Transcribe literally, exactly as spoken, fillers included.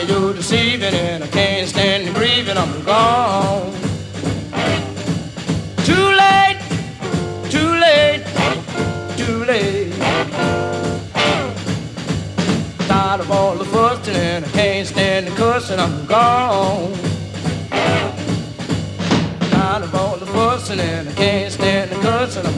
of your deceiving, and I can't stand the grieving. I'm gone. Too late, too late, too late. Tired of all the fussing, and I can't stand the cussing. I'm gone. Tired of all the fussing, and I can't stand the cussing. I'm